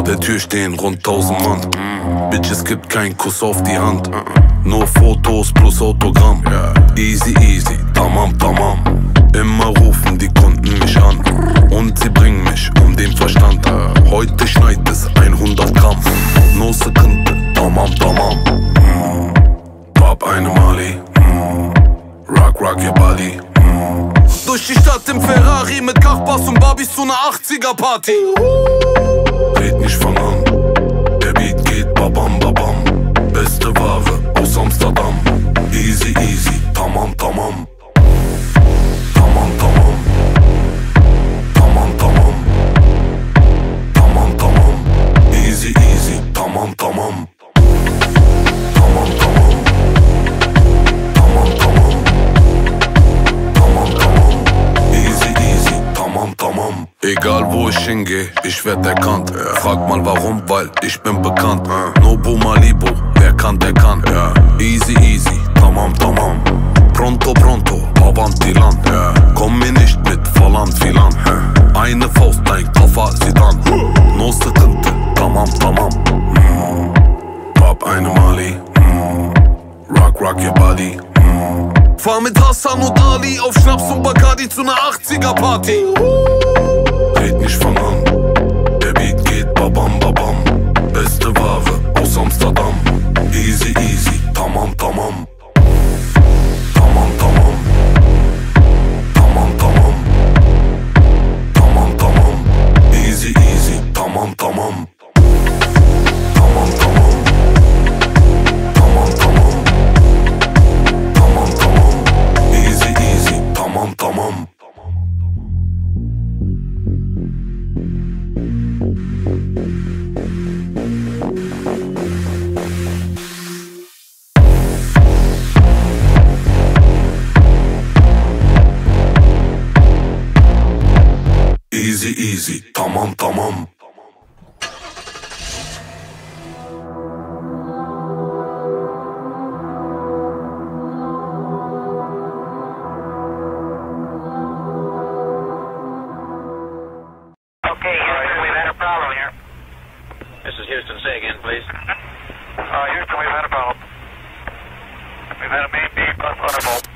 der Tür stehen rund 1000 Mann. Bitch, es gibt keinen Kuss auf die Hand. Nur Fotos plus Autogramm. Easy, easy, tamam, tamam. Immer rufen die Kunden mich an und sie bringen mich um den Verstand. Heute schneit es 100 Gramm. No Sekunde, tamam, tamam. Pop eine Mali. Rock, rock your body. Durch die Stadt im Ferrari mit Kachbass und Barbies zu ner 80er-Party. Red nicht von an, der Beat geht babam babam. Beste Ware aus Amsterdam. Easy easy, tamam tamam. Tamam tamam. Tamam tamam. Tamam tamam. Easy easy, tamam tamam. Tamam tamam. Tamam tamam. Tamam tamam. Easy easy, tamam tamam. Egal wo ich hingehe, ich werd erkannt. Frag mal warum, weil ich bin bekannt. Nobu Malibu, wer kann, der kann. Easy easy, tamam tamam. Pronto pronto, avanti land. Komm mir nicht mit falan filan. Eine Faust, dein Koffer, sieht an. No Sekunde, tamam tamam. Pop eine Mali. Rock rock your body. Fahr mit Hassan und Ali auf Schnaps und Bacardi zu ner 80er-Party. Red nicht von an, der Beat geht babam babam. Beste Ware aus Amsterdam. Easy easy, tamam tamam. Tamam tamam. Tamam tamam. Tamam tamam. Easy easy, tamam tamam. Tamam tamam. Tamam tamam. Tamam tamam. Easy easy, tamam tamam. Easy easy, tamam tamam. Okay, Houston, we've had a problem here. This is Houston. Say again, please. Houston, we've had a problem. We've had a main beam on a bolt.